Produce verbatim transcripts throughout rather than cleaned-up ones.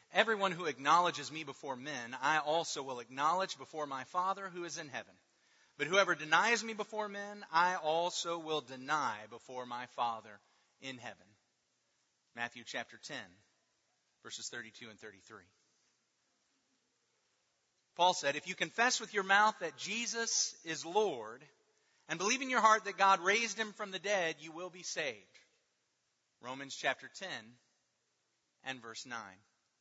Everyone who acknowledges me before men, I also will acknowledge before my Father who is in heaven. But whoever denies me before men, I also will deny before my Father in heaven. Matthew chapter ten, verses thirty-two and thirty-three. Paul said, if you confess with your mouth that Jesus is Lord and believe in your heart that God raised him from the dead, you will be saved. Romans chapter ten and verse nine.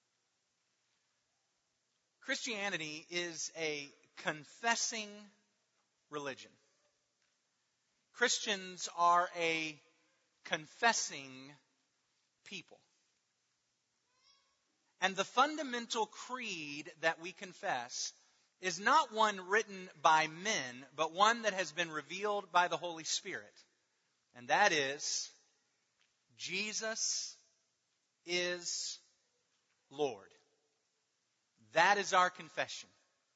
Christianity is a confessing religion. Christians are a confessing people. And the fundamental creed that we confess is not one written by men, but one that has been revealed by the Holy Spirit. And that is, Jesus is Lord. That is our confession.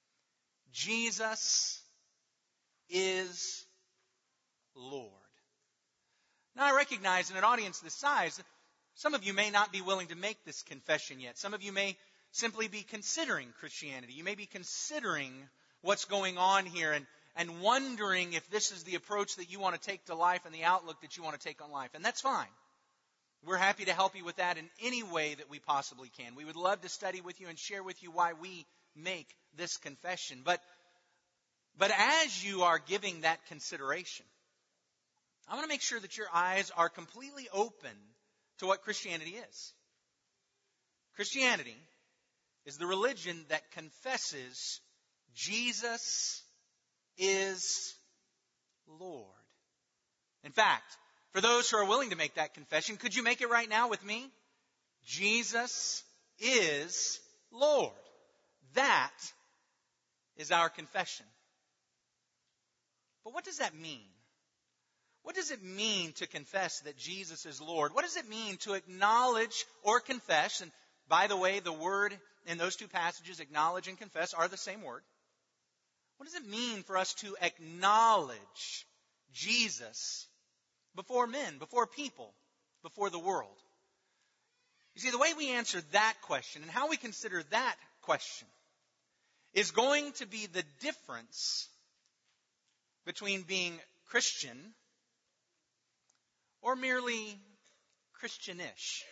Jesus is Lord. Now I recognize in an audience this size, some of you may not be willing to make this confession yet. Some of you may simply be considering Christianity. You may be considering what's going on here and, and wondering if this is the approach that you want to take to life and the outlook that you want to take on life. And that's fine. We're happy to help you with that in any way that we possibly can. We would love to study with you and share with you why we make this confession. But, but as you are giving that consideration, I want to make sure that your eyes are completely open to what Christianity is. Christianity is the religion that confesses Jesus is Lord. In fact, for those who are willing to make that confession, could you make it right now with me? Jesus is Lord. That is our confession. But what does that mean? What does it mean to confess that Jesus is Lord? What does it mean to acknowledge or confess? And by the way, the word in those two passages, acknowledge and confess, are the same word. What does it mean for us to acknowledge Jesus before men, before people, before the world? You see, the way we answer that question and how we consider that question is going to be the difference between being Christian or merely Christianish.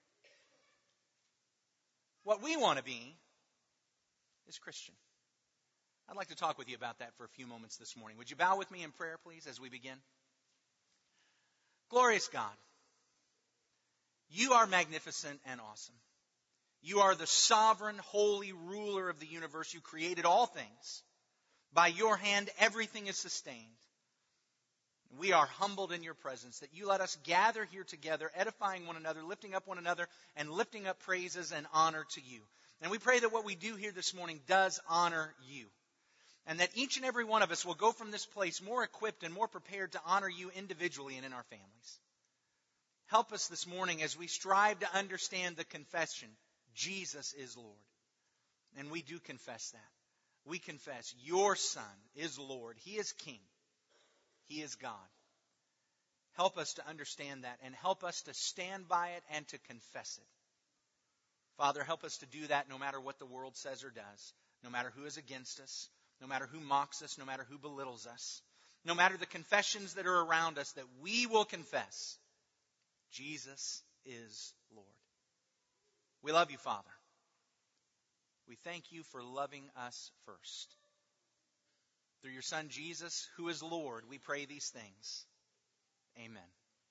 What we want to be is Christian. I'd like to talk with you about that for a few moments this morning. Would you bow with me in prayer, please, as we begin? Glorious God, you are magnificent and awesome. You are the sovereign, holy ruler of the universe. You created all things. By your hand, everything is sustained. We are humbled in your presence that you let us gather here together, edifying one another, lifting up one another, and lifting up praises and honor to you. And we pray that what we do here this morning does honor you. And that each and every one of us will go from this place more equipped and more prepared to honor you individually and in our families. Help us this morning as we strive to understand the confession, Jesus is Lord. And we do confess that. We confess your Son is Lord. He is King. He is God. Help us to understand that and help us to stand by it and to confess it. Father, help us to do that no matter what the world says or does, no matter who is against us, no matter who mocks us, no matter who belittles us, no matter the confessions that are around us, that we will confess Jesus is Lord. We love you, Father. We thank you for loving us first. Through your Son, Jesus, who is Lord, we pray these things. Amen.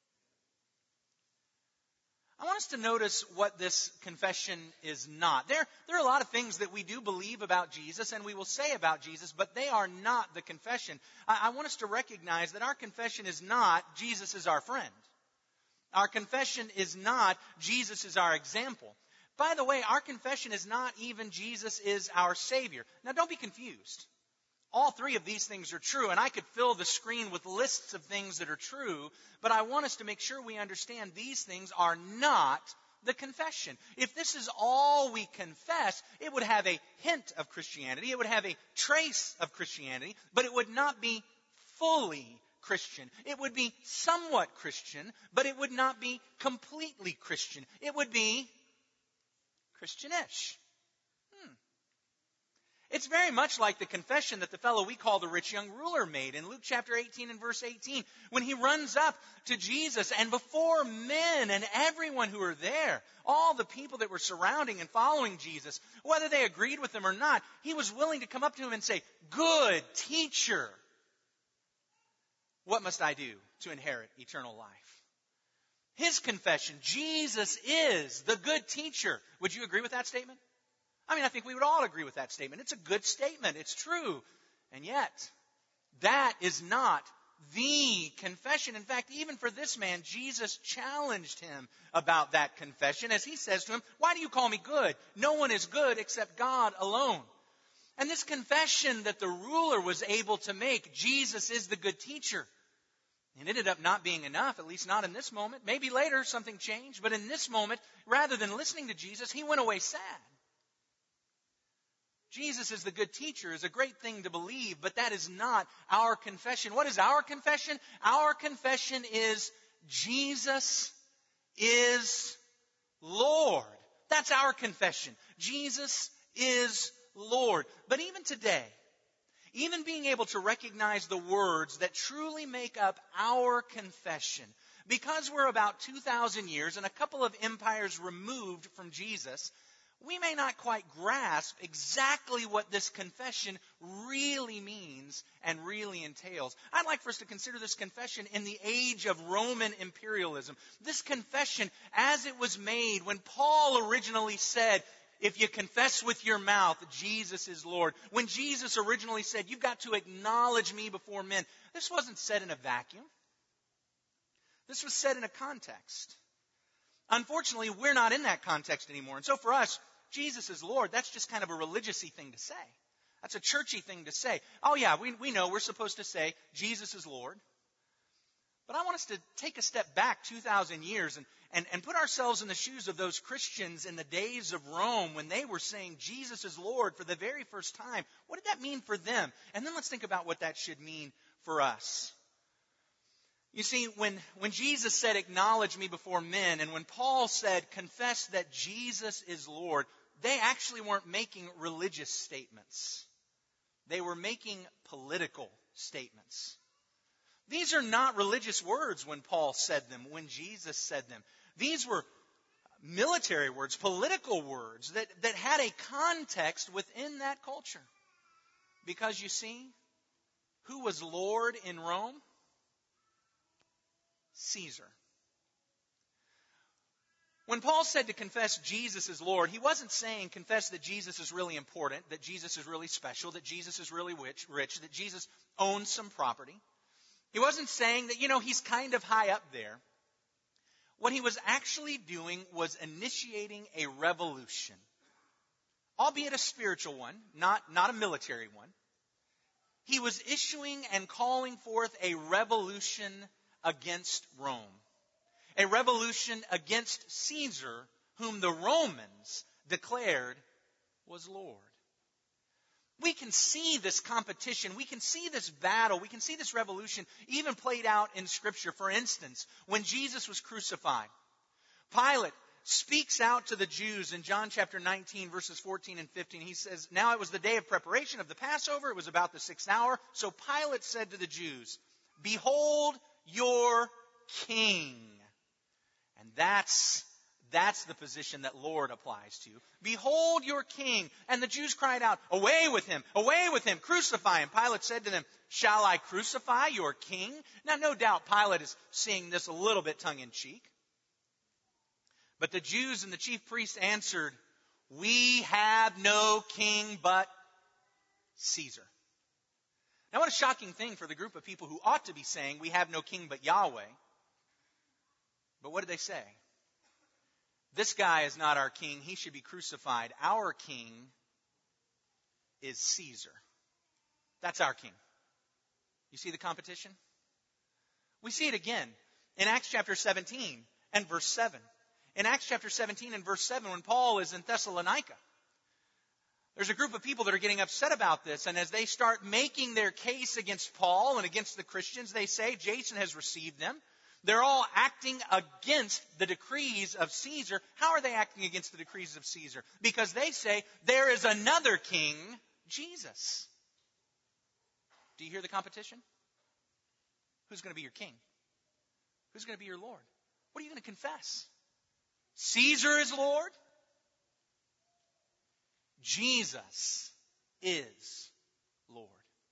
I want us to notice what this confession is not. There, there are a lot of things that we do believe about Jesus and we will say about Jesus, but they are not the confession. I, I want us to recognize that our confession is not Jesus is our friend. Our confession is not Jesus is our example. By the way, our confession is not even Jesus is our Savior. Now don't be confused. All three of these things are true, and I could fill the screen with lists of things that are true, but I want us to make sure we understand these things are not the confession. If this is all we confess, it would have a hint of Christianity, it would have a trace of Christianity, but it would not be fully Christian. It would be somewhat Christian, but it would not be completely Christian. It would be Christianish. Hmm. It's very much like the confession that the fellow we call the rich young ruler made in Luke chapter eighteen and verse eighteen, when he runs up to Jesus and before men and everyone who are there, all the people that were surrounding and following Jesus, whether they agreed with him or not, he was willing to come up to him and say, "Good teacher, what must I do to inherit eternal life?" His confession, Jesus is the good teacher. Would you agree with that statement? I mean, I think we would all agree with that statement. It's a good statement. It's true. And yet, that is not the confession. In fact, even for this man, Jesus challenged him about that confession as he says to him, "Why do you call me good? No one is good except God alone." And this confession that the ruler was able to make, Jesus is the good teacher, it ended up not being enough, at least not in this moment. Maybe later something changed, but in this moment, rather than listening to Jesus, he went away sad. Jesus is the good teacher is a great thing to believe, but that is not our confession. What is our confession? Our confession is Jesus is Lord. That's our confession. Jesus is Lord. But even today, even being able to recognize the words that truly make up our confession, because we're about two thousand years and a couple of empires removed from Jesus, we may not quite grasp exactly what this confession really means and really entails. I'd like for us to consider this confession in the age of Roman imperialism. This confession as it was made when Paul originally said, if you confess with your mouth, Jesus is Lord. When Jesus originally said, you've got to acknowledge me before men. This wasn't said in a vacuum. This was said in a context. Unfortunately, we're not in that context anymore. And so for us, Jesus is Lord, that's just kind of a religious-y thing to say. That's a churchy thing to say. Oh yeah, we, we know we're supposed to say Jesus is Lord. But I want us to take a step back two thousand years and, and, and put ourselves in the shoes of those Christians in the days of Rome when they were saying Jesus is Lord for the very first time. What did that mean for them? And then let's think about what that should mean for us. You see, when, when Jesus said, acknowledge me before men, and when Paul said, confess that Jesus is Lord, they actually weren't making religious statements. They were making political statements. These are not religious words when Paul said them, when Jesus said them. These were military words, political words that, that had a context within that culture. Because you see, who was Lord in Rome? Caesar. When Paul said to confess Jesus is Lord, he wasn't saying confess that Jesus is really important, that Jesus is really special, that Jesus is really rich, rich, that Jesus owns some property. He wasn't saying that, you know, he's kind of high up there. What he was actually doing was initiating a revolution, albeit a spiritual one, not, not a military one. He was issuing and calling forth a revolution against Rome. A revolution against Caesar, whom the Romans declared was Lord. We can see this competition. We can see this battle. We can see this revolution even played out in Scripture. For instance, when Jesus was crucified, Pilate speaks out to the Jews in John chapter nineteen, verses fourteen and fifteen. He says, now it was the day of preparation of the Passover. It was about the sixth hour. So Pilate said to the Jews, behold your king. And that's, that's the position that Lord applies to. Behold your king. And the Jews cried out, away with him, away with him, crucify him. Pilate said to them, shall I crucify your king? Now, no doubt Pilate is seeing this a little bit tongue-in-cheek. But the Jews and the chief priests answered, we have no king but Caesar. Now, what a shocking thing for the group of people who ought to be saying, we have no king but Yahweh. But what did they say? This guy is not our king. He should be crucified. Our king is Caesar. That's our king. You see the competition? We see it again in Acts chapter seventeen and verse seven. In Acts chapter seventeen and verse seven, when Paul is in Thessalonica, there's a group of people that are getting upset about this. And as they start making their case against Paul and against the Christians, they say, Jason has received them. They're all acting against the decrees of Caesar. How are they acting against the decrees of Caesar? Because they say there is another king, Jesus. Do you hear the competition? Who's going to be your king? Who's going to be your Lord? What are you going to confess? Caesar is Lord? Jesus is Lord.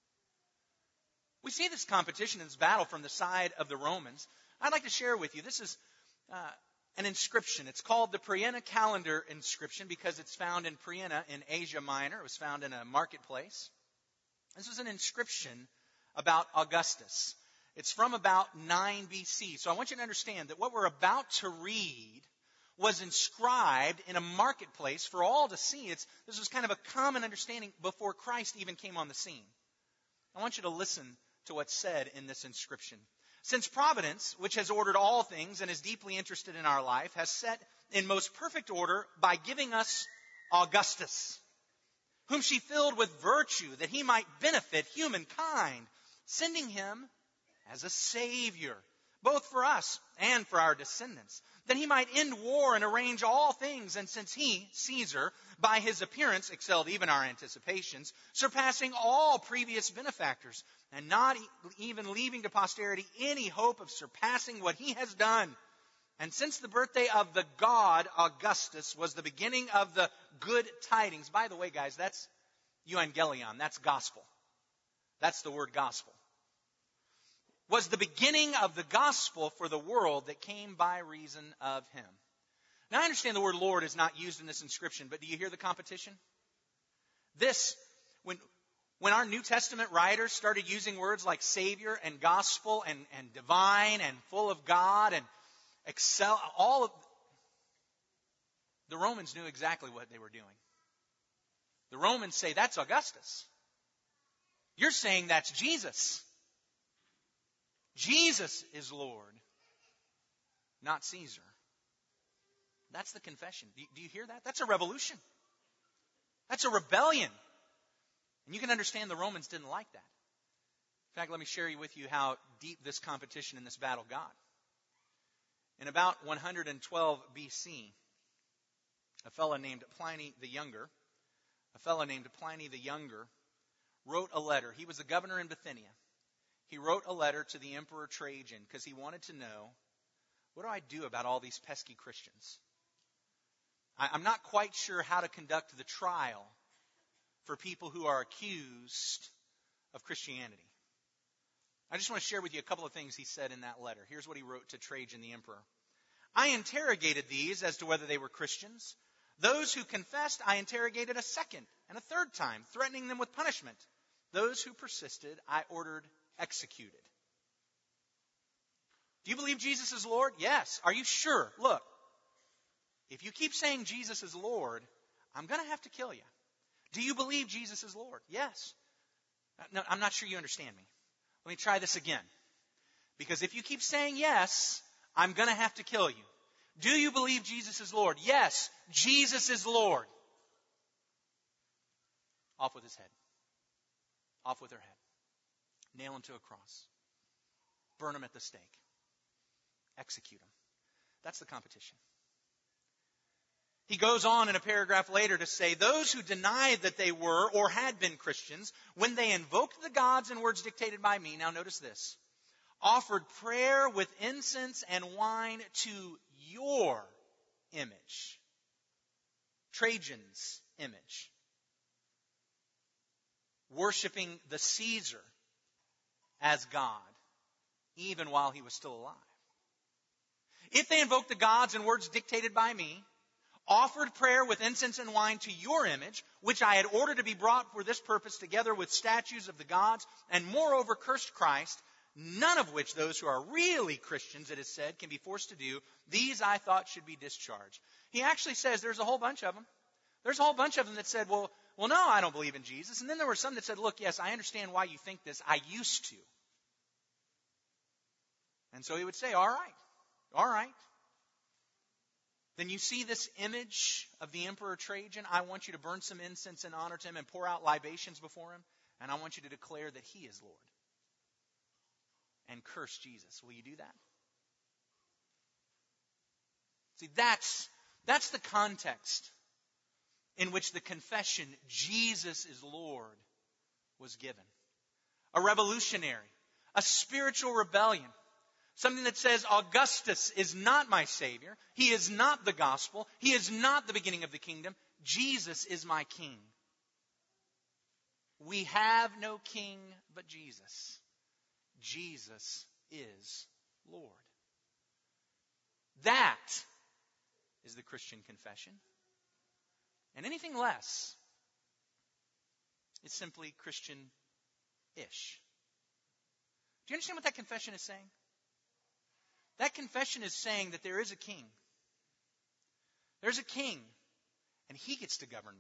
We see this competition and this battle from the side of the Romans. I'd like to share with you, this is uh, an inscription. It's called the Priena Calendar inscription because it's found in Priena in Asia Minor. It was found in a marketplace. This was an inscription about Augustus. It's from about nine B C. So I want you to understand that what we're about to read was inscribed in a marketplace for all to see. It's, this was kind of a common understanding before Christ even came on the scene. I want you to listen to what's said in this inscription. Since Providence, which has ordered all things and is deeply interested in our life, has set in most perfect order by giving us Augustus, whom she filled with virtue that he might benefit humankind, sending him as a Savior, both for us and for our descendants, that he might end war and arrange all things. And since he, Caesar, by his appearance excelled even our anticipations, surpassing all previous benefactors, and not even leaving to posterity any hope of surpassing what he has done. And since the birthday of the god Augustus was the beginning of the good tidings. By the way, guys, that's euangelion. That's gospel. That's the word gospel. Was the beginning of the gospel for the world that came by reason of him. Now, I understand the word Lord is not used in this inscription, but do you hear the competition? This, when, when our New Testament writers started using words like Savior and gospel and, and divine and full of God and excel, all of the Romans knew exactly what they were doing. The Romans say, that's Augustus. You're saying that's Jesus. Jesus is Lord, not Caesar. That's the confession. Do you, do you hear that? That's a revolution. That's a rebellion. And you can understand the Romans didn't like that. In fact, let me share with you how deep this competition and this battle got. In about one hundred twelve B C, a fellow named Pliny the Younger, a fellow named Pliny the Younger, wrote a letter. He was the governor in Bithynia. He wrote a letter to the Emperor Trajan because he wanted to know, what do I do about all these pesky Christians? I, I'm not quite sure how to conduct the trial for people who are accused of Christianity. I just want to share with you a couple of things he said in that letter. Here's what he wrote to Trajan the emperor. I interrogated these as to whether they were Christians. Those who confessed, I interrogated a second and a third time, threatening them with punishment. Those who persisted, I ordered executed. Do you believe Jesus is Lord? Yes. Are you sure? Look, if you keep saying Jesus is Lord, I'm going to have to kill you. Do you believe Jesus is Lord? Yes. No, I'm not sure you understand me. Let me try this again. Because if you keep saying yes, I'm going to have to kill you. Do you believe Jesus is Lord? Yes, Jesus is Lord. Off with his head. Off with her head. Nail him to a cross. Burn him at the stake. Execute him. That's the competition. He goes on in a paragraph later to say, those who denied that they were or had been Christians, when they invoked the gods in words dictated by me, now notice this, offered prayer with incense and wine to your image, Trajan's image, worshiping the Caesar as God, even while he was still alive. If they invoked the gods in words dictated by me, offered prayer with incense and wine to your image, which I had ordered to be brought for this purpose, together with statues of the gods, and moreover cursed Christ, none of which those who are really Christians, it is said, can be forced to do, these I thought should be discharged. He actually says there's a whole bunch of them. There's a whole bunch of them that said, well, well, no, I don't believe in Jesus. And then there were some that said, look, yes, I understand why you think this. I used to. And so he would say, all right, all right. Then you see this image of the Emperor Trajan. I want you to burn some incense in honor to him and pour out libations before him. And I want you to declare that he is Lord. And curse Jesus. Will you do that? See, that's, that's the context in which the confession, Jesus is Lord, was given. A revolutionary, a spiritual rebellion. Something that says Augustus is not my Savior. He is not the gospel. He is not the beginning of the kingdom. Jesus is my King. We have no king but Jesus. Jesus is Lord. That is the Christian confession. And anything less is simply Christian-ish. Do you understand what that confession is saying? That confession is saying that there is a king. There's a king, and he gets to govern me.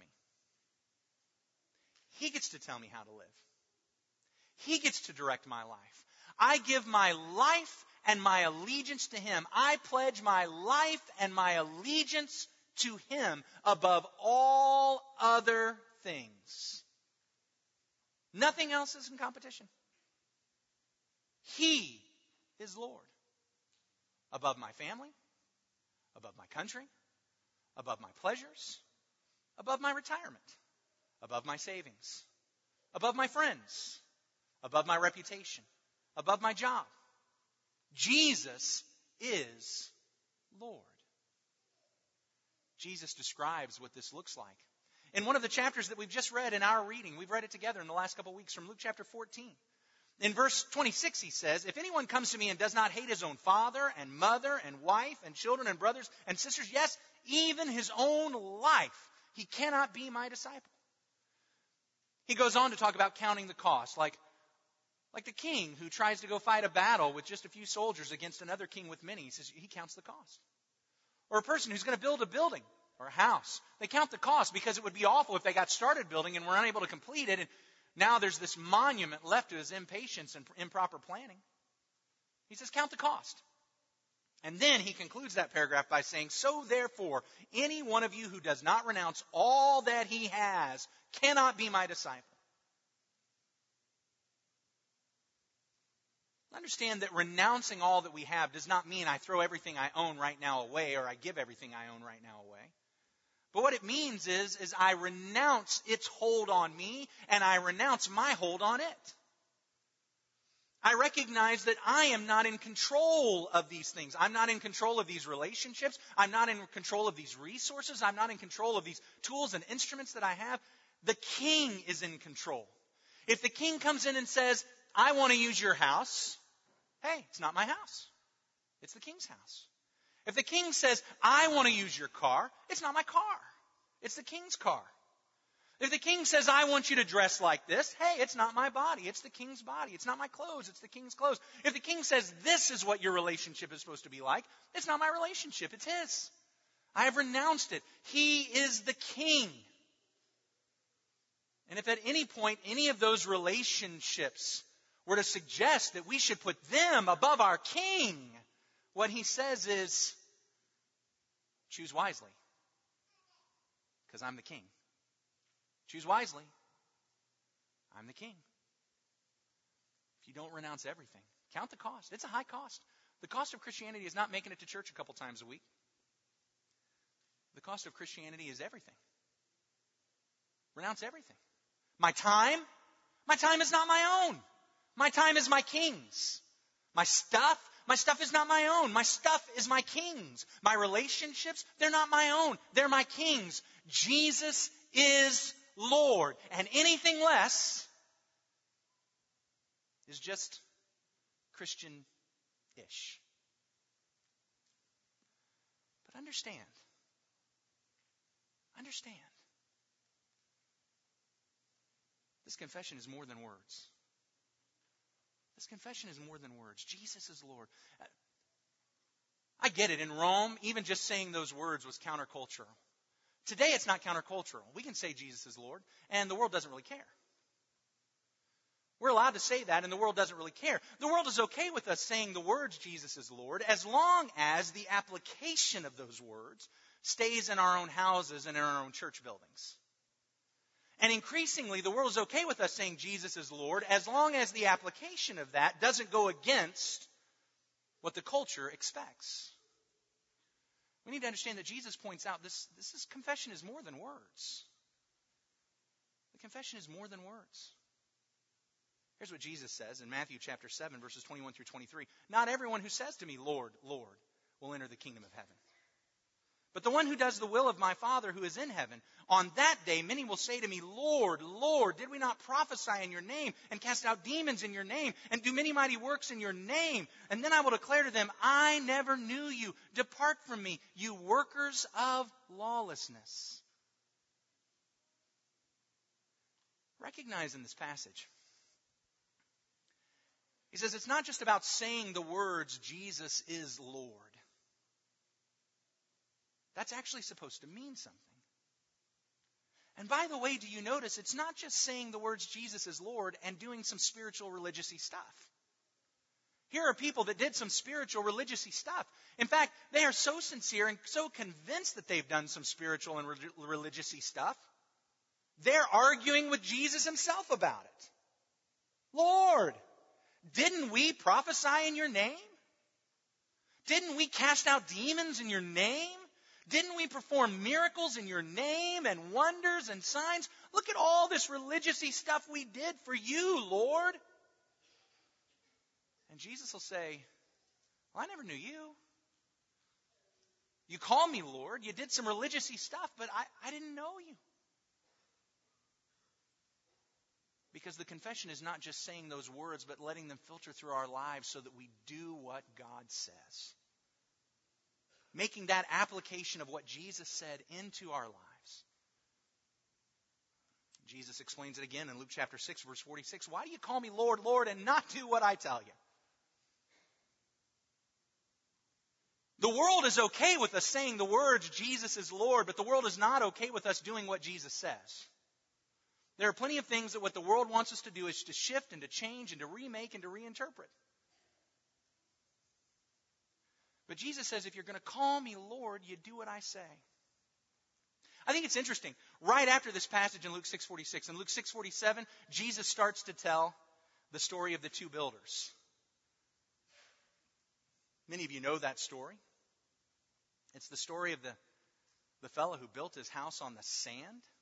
He gets to tell me how to live. He gets to direct my life. I give my life and my allegiance to him. I pledge my life and my allegiance to him above all other things. Nothing else is in competition. He is Lord. Above my family, above my country, above my pleasures, above my retirement, above my savings, above my friends, above my reputation, above my job. Jesus is Lord. Jesus describes what this looks like. In one of the chapters that we've just read in our reading, we've read it together in the last couple of weeks from Luke chapter fourteen. In verse twenty-six, he says, if anyone comes to me and does not hate his own father and mother and wife and children and brothers and sisters, yes, even his own life, he cannot be my disciple. He goes on to talk about counting the cost, like, like the king who tries to go fight a battle with just a few soldiers against another king with many. He says he counts the cost. Or a person who's going to build a building or a house. They count the cost because it would be awful if they got started building and were unable to complete it, and now there's this monument left to his impatience and improper planning. He says, count the cost. And then he concludes that paragraph by saying, so therefore, any one of you who does not renounce all that he has cannot be my disciple. Understand that renouncing all that we have does not mean I throw everything I own right now away or I give everything I own right now away. But what it means is, is I renounce its hold on me and I renounce my hold on it. I recognize that I am not in control of these things. I'm not in control of these relationships. I'm not in control of these resources. I'm not in control of these tools and instruments that I have. The king is in control. If the king comes in and says, I want to use your house, hey, it's not my house. It's the king's house. If the king says, I want to use your car, it's not my car. It's the king's car. If the king says, I want you to dress like this, hey, it's not my body. It's the king's body. It's not my clothes. It's the king's clothes. If the king says, this is what your relationship is supposed to be like, it's not my relationship. It's his. I have renounced it. He is the king. And if at any point any of those relationships were to suggest that we should put them above our king, what he says is, choose wisely, because I'm the king. Choose wisely. I'm the king. If you don't renounce everything, count the cost. It's a high cost. The cost of Christianity is not making it to church a couple times a week. The cost of Christianity is everything. Renounce everything. My time, my time is not my own. My time is my king's. My stuff, my stuff is not my own. My stuff is my king's. My relationships, they're not my own. They're my king's. Jesus is Lord. And anything less is just Christian-ish. But understand, understand, this confession is more than words. This confession is more than words. Jesus is Lord. I get it. In Rome, even just saying those words was countercultural. Today, it's not countercultural. We can say Jesus is Lord, and the world doesn't really care. We're allowed to say that, and the world doesn't really care. The world is okay with us saying the words Jesus is Lord as long as the application of those words stays in our own houses and in our own church buildings. And increasingly, the world is okay with us saying Jesus is Lord as long as the application of that doesn't go against what the culture expects. We need to understand that Jesus points out this, this is confession is more than words. The confession is more than words. Here's what Jesus says in Matthew chapter seven, verses twenty-one through twenty-three. Not everyone who says to me, Lord, Lord, will enter the kingdom of heaven, but the one who does the will of my Father who is in heaven. On that day, many will say to me, Lord, Lord, did we not prophesy in your name and cast out demons in your name and do many mighty works in your name? And then I will declare to them, I never knew you. Depart from me, you workers of lawlessness. Recognize in this passage, he says it's not just about saying the words, Jesus is Lord. That's actually supposed to mean something. And by the way, do you notice it's not just saying the words Jesus is Lord and doing some spiritual religious-y stuff. Here are people that did some spiritual religious-y stuff. In fact, they are so sincere and so convinced that they've done some spiritual and religious-y stuff. They're arguing with Jesus himself about it. Lord, didn't we prophesy in your name? Didn't we cast out demons in your name? Didn't we perform miracles in your name and wonders and signs? Look at all this religious-y stuff we did for you, Lord. And Jesus will say, well, I never knew you. You call me Lord. You did some religious-y stuff, but I, I didn't know you. Because the confession is not just saying those words, but letting them filter through our lives so that we do what God says. Making that application of what Jesus said into our lives. Jesus explains it again in Luke chapter six, verse forty-six. Why do you call me Lord, Lord, and not do what I tell you? The world is okay with us saying the words, Jesus is Lord, but the world is not okay with us doing what Jesus says. There are plenty of things that what the world wants us to do is to shift and to change and to remake and to reinterpret. But Jesus says, if you're going to call me Lord, you do what I say. I think it's interesting. Right after this passage in Luke six forty-six, in Luke six forty-seven, Jesus starts to tell the story of the two builders. Many of you know that story. It's the story of the, the fellow who built his house on the sand.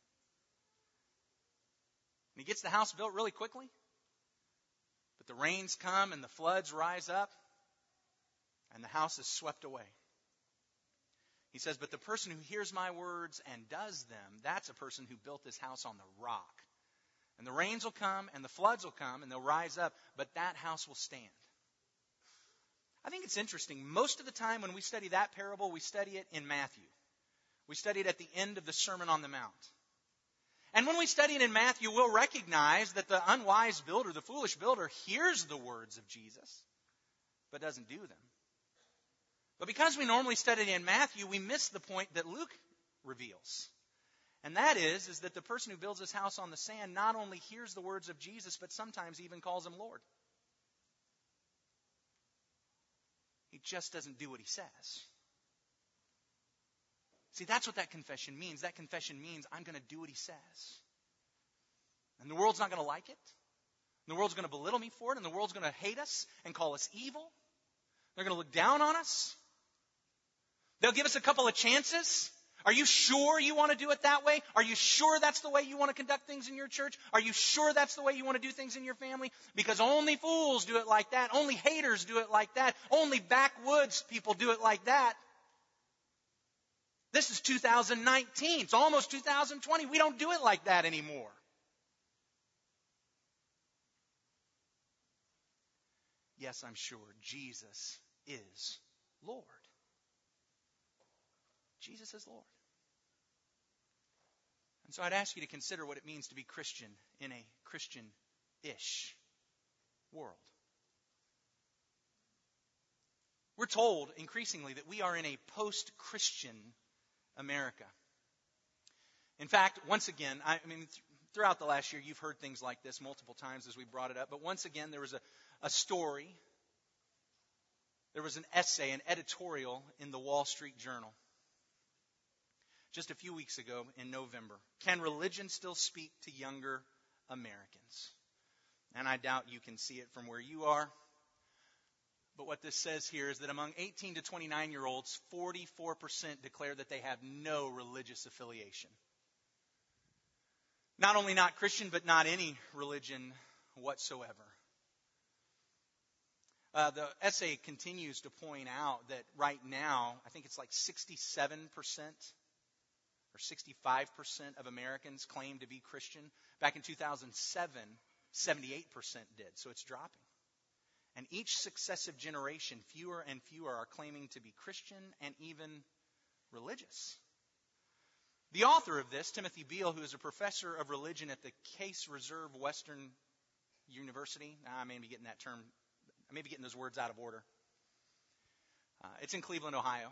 And he gets the house built really quickly. But the rains come and the floods rise up. And the house is swept away. He says, but the person who hears my words and does them, that's a person who built this house on the rock. And the rains will come and the floods will come and they'll rise up, but that house will stand. I think it's interesting. Most of the time when we study that parable, we study it in Matthew. We study it at the end of the Sermon on the Mount. And when we study it in Matthew, we'll recognize that the unwise builder, the foolish builder, hears the words of Jesus, but doesn't do them. But because we normally study it in Matthew, we miss the point that Luke reveals. And that is, is that the person who builds his house on the sand not only hears the words of Jesus, but sometimes even calls him Lord. He just doesn't do what he says. See, that's what that confession means. That confession means I'm going to do what he says. And the world's not going to like it. And the world's going to belittle me for it. And the world's going to hate us and call us evil. They're going to look down on us. They'll give us a couple of chances. Are you sure you want to do it that way? Are you sure that's the way you want to conduct things in your church? Are you sure that's the way you want to do things in your family? Because only fools do it like that. Only haters do it like that. Only backwoods people do it like that. This is two thousand nineteen. It's almost two thousand twenty. We don't do it like that anymore. Yes, I'm sure Jesus is Lord. Jesus is Lord. And so I'd ask you to consider what it means to be Christian in a Christian-ish world. We're told increasingly that we are in a post-Christian America. In fact, once again, I mean, th- throughout the last year, you've heard things like this multiple times as we brought it up. But once again, there was a, a story. There was an essay, an editorial in the Wall Street Journal just a few weeks ago in November. Can religion still speak to younger Americans? And I doubt you can see it from where you are. But what this says here is that among eighteen to twenty-nine-year-olds, forty-four percent declare that they have no religious affiliation. Not only not Christian, but not any religion whatsoever. Uh, the essay continues to point out that right now, I think it's like sixty-seven percent or sixty-five percent of Americans claim to be Christian. Back in two thousand seven, seventy-eight percent did, so it's dropping. And each successive generation, fewer and fewer are claiming to be Christian and even religious. The author of this, Timothy Beale, who is a professor of religion at the Case Reserve Western University, now I may be getting that term, I may be getting those words out of order. Uh, it's in Cleveland, Ohio.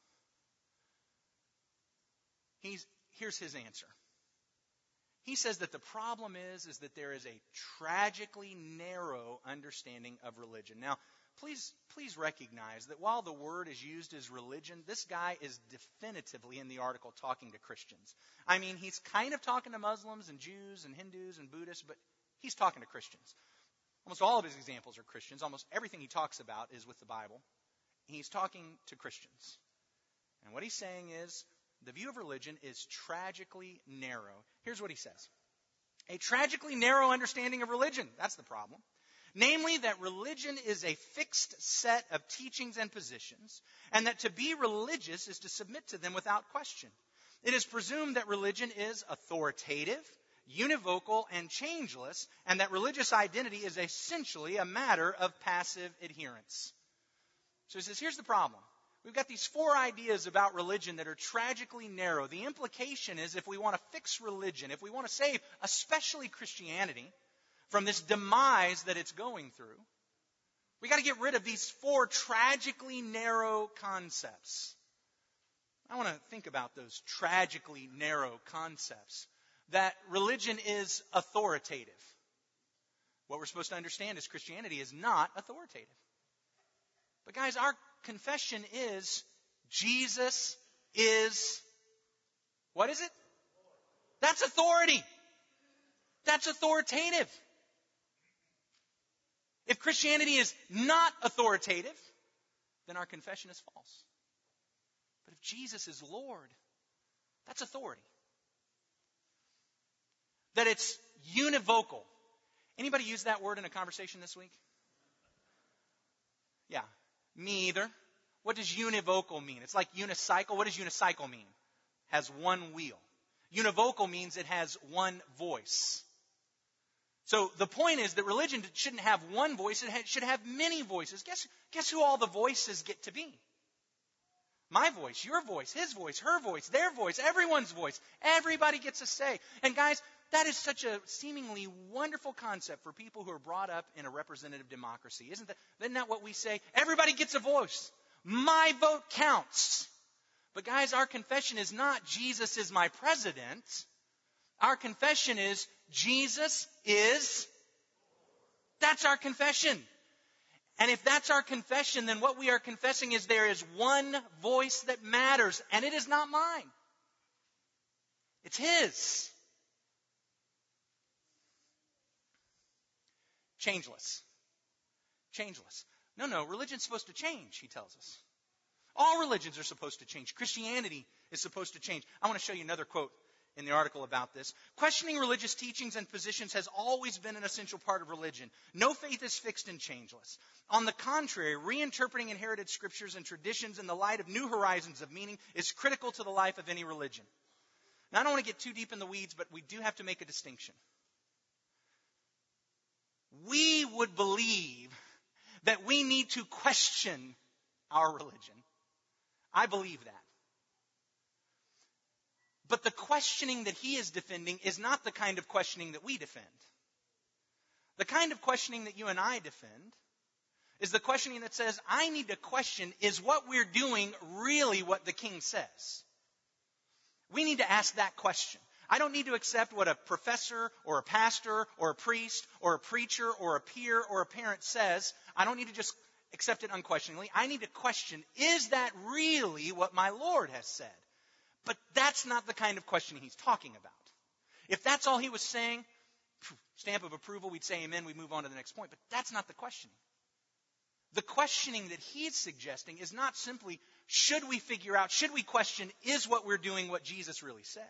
He's, here's his answer. He says that the problem is, is that there is a tragically narrow understanding of religion. Now, please, please recognize that while the word is used as religion, this guy is definitively in the article talking to Christians. I mean, he's kind of talking to Muslims and Jews and Hindus and Buddhists, but he's talking to Christians. Almost all of his examples are Christians. Almost everything he talks about is with the Bible. He's talking to Christians. And what he's saying is, the view of religion is tragically narrow. Here's what he says. A tragically narrow understanding of religion. That's the problem. Namely, that religion is a fixed set of teachings and positions, and that to be religious is to submit to them without question. It is presumed that religion is authoritative, univocal, and changeless, and that religious identity is essentially a matter of passive adherence. So he says, here's the problem. We've got these four ideas about religion that are tragically narrow. The implication is if we want to fix religion, if we want to save especially Christianity from this demise that it's going through, we got to get rid of these four tragically narrow concepts. I want to think about those tragically narrow concepts. That religion is authoritative. What we're supposed to understand is Christianity is not authoritative. But guys, our confession is Jesus is, what is it? That's authority. That's authoritative. If Christianity is not authoritative, then our confession is false. But if Jesus is Lord, that's authority. That it's univocal. Anybody use that word in a conversation this week? Yeah. Me either. What does univocal mean? It's like unicycle. What does unicycle mean? Has one wheel. Univocal means it has one voice. So the point is that religion shouldn't have one voice. It should have many voices. Guess, guess who all the voices get to be? My voice, your voice, his voice, her voice, their voice, everyone's voice. Everybody gets a say. And guys, that is such a seemingly wonderful concept for people who are brought up in a representative democracy. Isn't that, isn't that what we say? Everybody gets a voice. My vote counts. But guys, our confession is not Jesus is my president. Our confession is Jesus is. That's our confession. And if that's our confession, then what we are confessing is there is one voice that matters, and it is not mine. It's His. Changeless. Changeless. No, no, religion's supposed to change, he tells us. All religions are supposed to change. Christianity is supposed to change. I want to show you another quote in the article about this. Questioning religious teachings and positions has always been an essential part of religion. No faith is fixed and changeless. On the contrary, reinterpreting inherited scriptures and traditions in the light of new horizons of meaning is critical to the life of any religion. Now, I don't want to get too deep in the weeds, but we do have to make a distinction. We would believe that we need to question our religion. I believe that. But the questioning that he is defending is not the kind of questioning that we defend. The kind of questioning that you and I defend is the questioning that says, I need to question, is what we're doing really what the king says? We need to ask that question. I don't need to accept what a professor or a pastor or a priest or a preacher or a peer or a parent says. I don't need to just accept it unquestioningly. I need to question, is that really what my Lord has said? But that's not the kind of questioning he's talking about. If that's all he was saying, stamp of approval, we'd say amen, we'd move on to the next point. But that's not the questioning. The questioning that he's suggesting is not simply, should we figure out, should we question, is what we're doing what Jesus really said?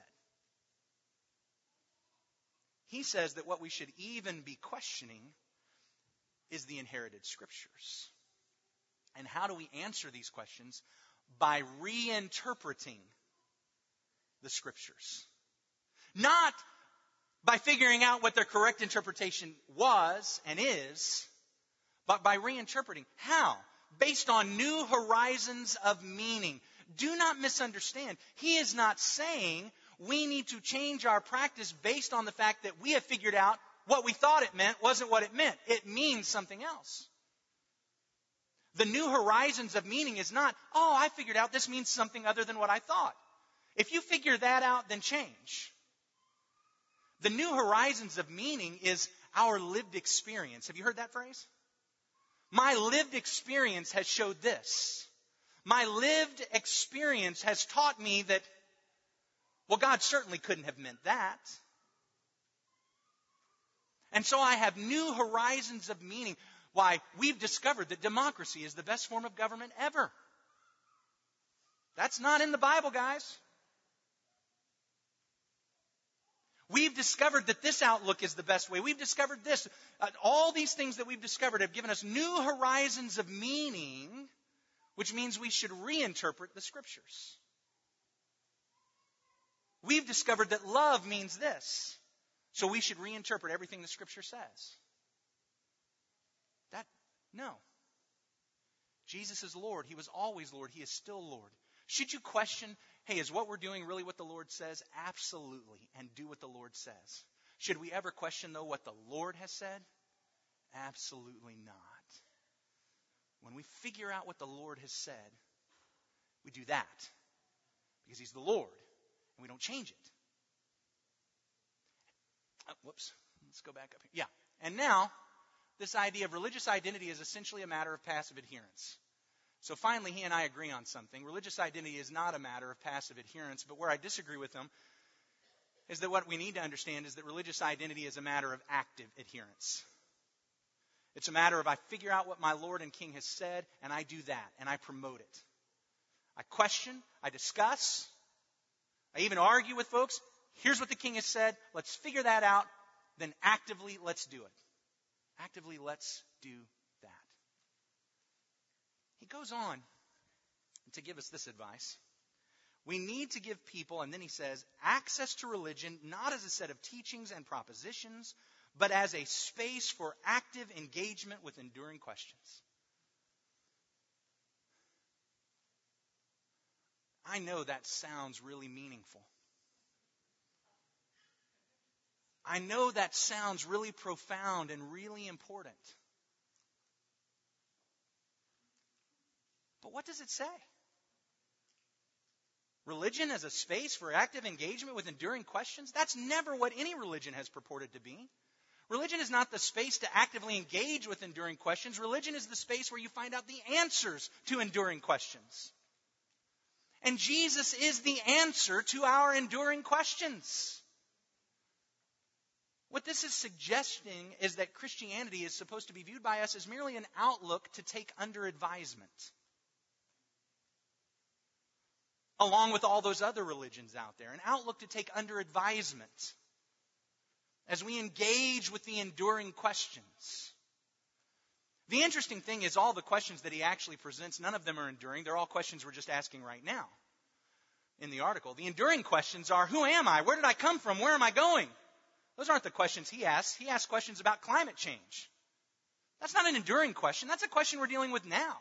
He says that what we should even be questioning is the inherited Scriptures. And how do we answer these questions? By reinterpreting the Scriptures. Not by figuring out what their correct interpretation was and is, but by reinterpreting. How? Based on new horizons of meaning. Do not misunderstand. He is not saying we need to change our practice based on the fact that we have figured out what we thought it meant wasn't what it meant. It means something else. The new horizons of meaning is not, oh, I figured out this means something other than what I thought. If you figure that out, then change. The new horizons of meaning is our lived experience. Have you heard that phrase? My lived experience has showed this. My lived experience has taught me that, well, God certainly couldn't have meant that. And so I have new horizons of meaning. Why, we've discovered that democracy is the best form of government ever. That's not in the Bible, guys. We've discovered that this outlook is the best way. We've discovered this. Uh, all these things that we've discovered have given us new horizons of meaning, which means we should reinterpret the Scriptures. We've discovered that love means this, so we should reinterpret everything the Scripture says. That, no. Jesus is Lord. He was always Lord. He is still Lord. Should you question, hey, is what we're doing really what the Lord says? Absolutely. And do what the Lord says. Should we ever question, though, what the Lord has said? Absolutely not. When we figure out what the Lord has said, we do that. Because He's the Lord. And we don't change it. Oh, whoops. Let's go back up here. Yeah. And now, this idea of religious identity is essentially a matter of passive adherence. So finally, he and I agree on something. Religious identity is not a matter of passive adherence, but where I disagree with him is that what we need to understand is that religious identity is a matter of active adherence. It's a matter of I figure out what my Lord and King has said, and I do that, and I promote it. I question, I discuss, I even argue with folks. Here's what the King has said. Let's figure that out. Then actively, let's do it. Actively, let's do that. He goes on to give us this advice. We need to give people, and then he says, access to religion not as a set of teachings and propositions, but as a space for active engagement with enduring questions. I know that sounds really meaningful. I know that sounds really profound and really important. But what does it say? Religion as a space for active engagement with enduring questions? That's never what any religion has purported to be. Religion is not the space to actively engage with enduring questions. Religion is the space where you find out the answers to enduring questions. And Jesus is the answer to our enduring questions. What this is suggesting is that Christianity is supposed to be viewed by us as merely an outlook to take under advisement, along with all those other religions out there. An outlook to take under advisement as we engage with the enduring questions. The interesting thing is all the questions that he actually presents, none of them are enduring. They're all questions we're just asking right now in the article. The enduring questions are, who am I? Where did I come from? Where am I going? Those aren't the questions he asks. He asks questions about climate change. That's not an enduring question. That's a question we're dealing with now.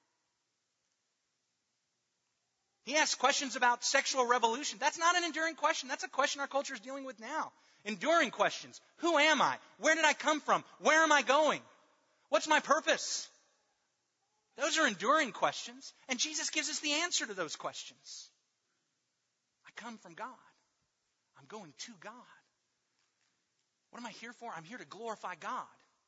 He asks questions about sexual revolution. That's not an enduring question. That's a question our culture is dealing with now. Enduring questions. Who am I? Where did I come from? Where am I going? What's my purpose? Those are enduring questions. And Jesus gives us the answer to those questions. I come from God. I'm going to God. What am I here for? I'm here to glorify God.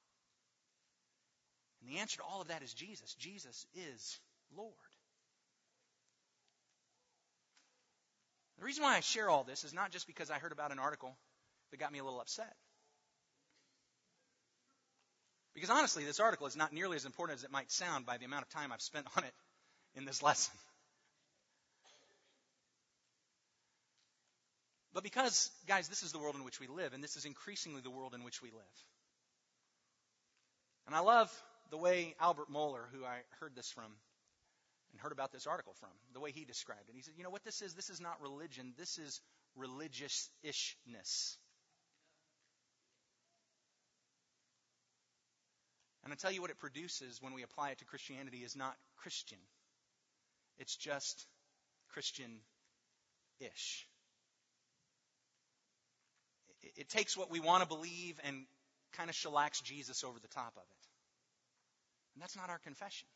And the answer to all of that is Jesus. Jesus is Lord. The reason why I share all this is not just because I heard about an article that got me a little upset. Because honestly, this article is not nearly as important as it might sound by the amount of time I've spent on it in this lesson. But because, guys, this is the world in which we live, and this is increasingly the world in which we live. And I love the way Albert Mohler, who I heard this from and heard about this article from, the way he described it. He said, you know what this is? This is not religion. This is religious-ishness. And I tell you what it produces when we apply it to Christianity is not Christian. It's just Christian-ish. It takes what we want to believe and kind of shellacks Jesus over the top of it. And that's not our confession.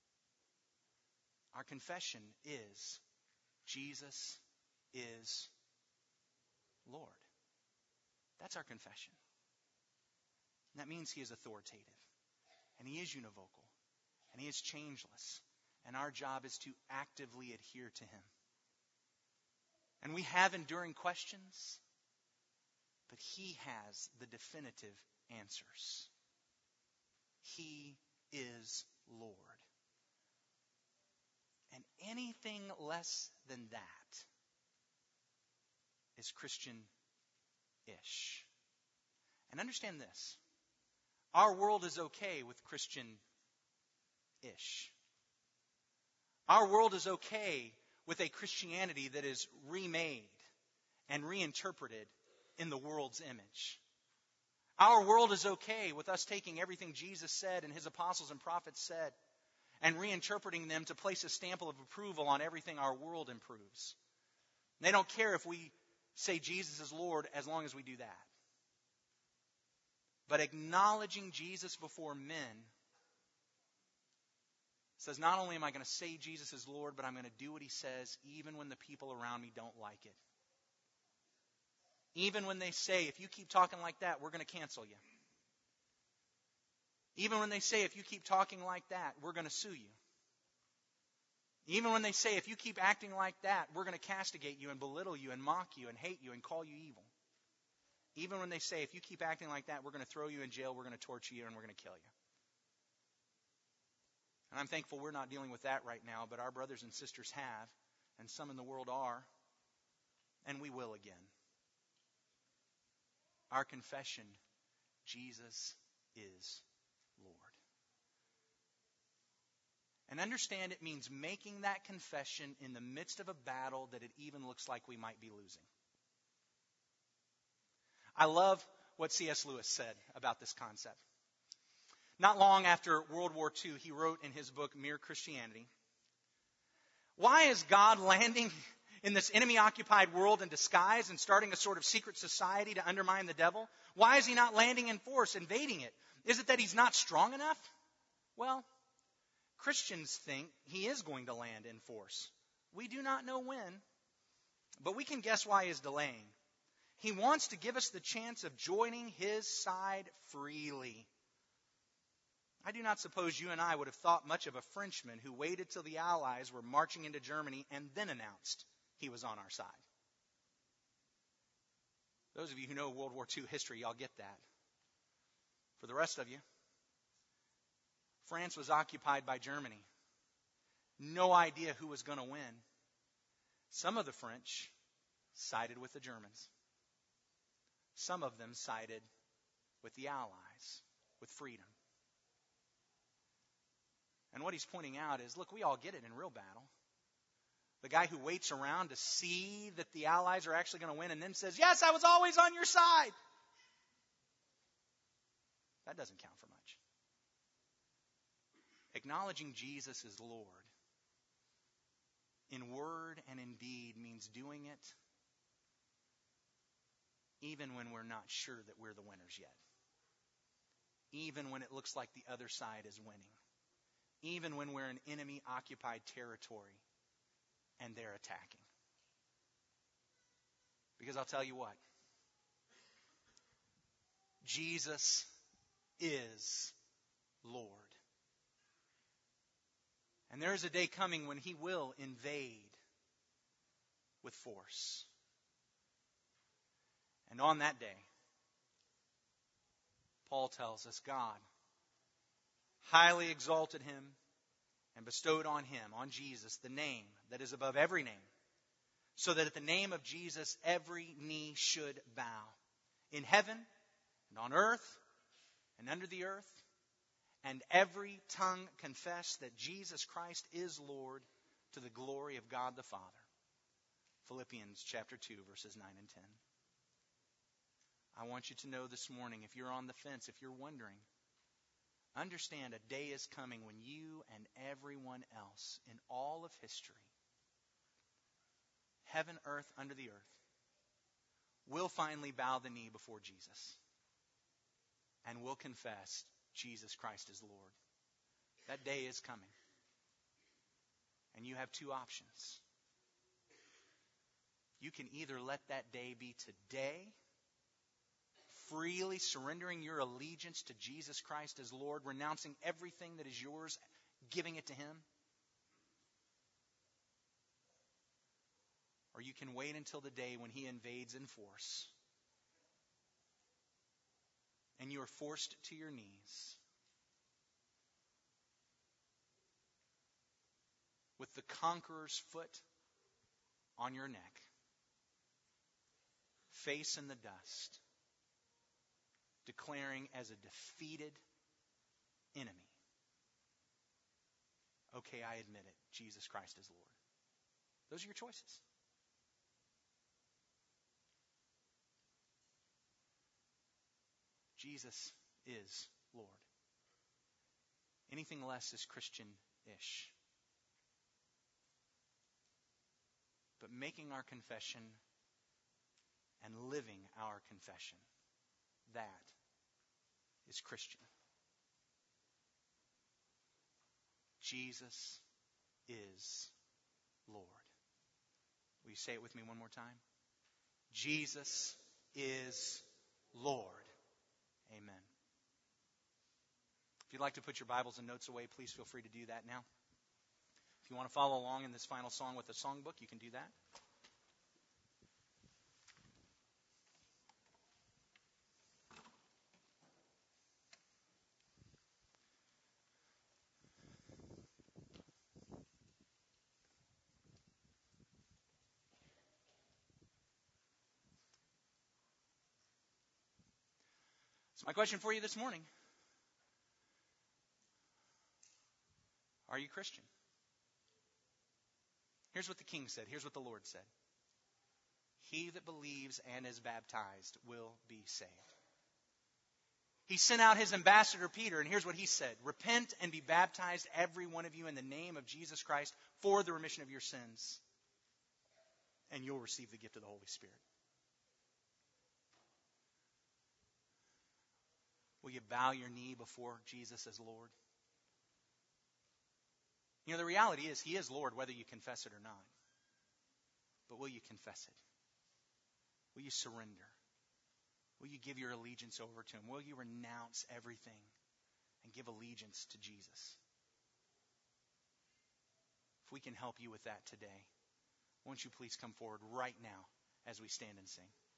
Our confession is Jesus is Lord. That's our confession. And that means he is authoritative. And he is univocal. And he is changeless. And our job is to actively adhere to him. And we have enduring questions. But he has the definitive answers. He is Lord. And anything less than that is Christian-ish. And understand this. Our world is okay with Christian-ish. Our world is okay with a Christianity that is remade and reinterpreted in the world's image. Our world is okay with us taking everything Jesus said and his apostles and prophets said and reinterpreting them to place a stamp of approval on everything our world improves. They don't care if we say Jesus is Lord as long as we do that. But acknowledging Jesus before men says not only am I going to say Jesus is Lord, but I'm going to do what he says even when the people around me don't like it. Even when they say, if you keep talking like that, we're going to cancel you. Even when they say, if you keep talking like that, we're going to sue you. Even when they say, if you keep acting like that, we're going to castigate you and belittle you and mock you and hate you and call you evil. Even when they say, if you keep acting like that, we're going to throw you in jail, we're going to torture you, and we're going to kill you. And I'm thankful we're not dealing with that right now, but our brothers and sisters have, and some in the world are, and we will again. Our confession, Jesus is Lord. And understand it means making that confession in the midst of a battle that it even looks like we might be losing. I love what C S Lewis said about this concept. Not long after World War Two, he wrote in his book, Mere Christianity, why is God landing in this enemy-occupied world in disguise and starting a sort of secret society to undermine the devil? Why is he not landing in force, invading it? Is it that he's not strong enough? Well, Christians think he is going to land in force. We do not know when, but we can guess why he's delaying. He wants to give us the chance of joining his side freely. I do not suppose you and I would have thought much of a Frenchman who waited till the Allies were marching into Germany and then announced he was on our side. Those of you who know World War Two history, y'all get that. For the rest of you, France was occupied by Germany. No idea who was going to win. Some of the French sided with the Germans. Some of them sided with the Allies, with freedom. And what he's pointing out is, look, we all get it in real battle. The guy who waits around to see that the Allies are actually going to win and then says, yes, I was always on your side. That doesn't count for much. Acknowledging Jesus as Lord in word and in deed means doing it even when we're not sure that we're the winners yet. Even when it looks like the other side is winning. Even when we're in enemy-occupied territory and they're attacking. Because I'll tell you what. Jesus is Lord. And there is a day coming when he will invade with force. And on that day, Paul tells us God highly exalted him and bestowed on him, on Jesus, the name that is above every name, so that at the name of Jesus every knee should bow, in heaven and on earth and under the earth, and every tongue confess that Jesus Christ is Lord, to the glory of God the Father. Philippians chapter two, verses nine and ten. I want you to know this morning, if you're on the fence, if you're wondering, understand a day is coming when you and everyone else in all of history, heaven, earth, under the earth, will finally bow the knee before Jesus and will confess Jesus Christ is Lord. That day is coming. And you have two options. You can either let that day be today, freely surrendering your allegiance to Jesus Christ as Lord, renouncing everything that is yours, giving it to Him. Or you can wait until the day when He invades in force and you are forced to your knees with the conqueror's foot on your neck, face in the dust, declaring as a defeated enemy, okay, I admit it, Jesus Christ is Lord. Those are your choices. Jesus is Lord. Anything less is Christian-ish. But making our confession and living our confession, that is Christian. Jesus is Lord. Will you say it with me one more time? Jesus is Lord. Amen. If you'd like to put your Bibles and notes away, please feel free to do that now. If you want to follow along in this final song with the songbook, you can do that. So my question for you this morning, are you Christian? Here's what the King said. Here's what the Lord said. He that believes and is baptized will be saved. He sent out his ambassador Peter, and here's what he said. Repent and be baptized, every one of you, in the name of Jesus Christ for the remission of your sins, and you'll receive the gift of the Holy Spirit. Will you bow your knee before Jesus as Lord? You know, the reality is He is Lord whether you confess it or not. But will you confess it? Will you surrender? Will you give your allegiance over to Him? Will you renounce everything and give allegiance to Jesus? If we can help you with that today, won't you please come forward right now as we stand and sing?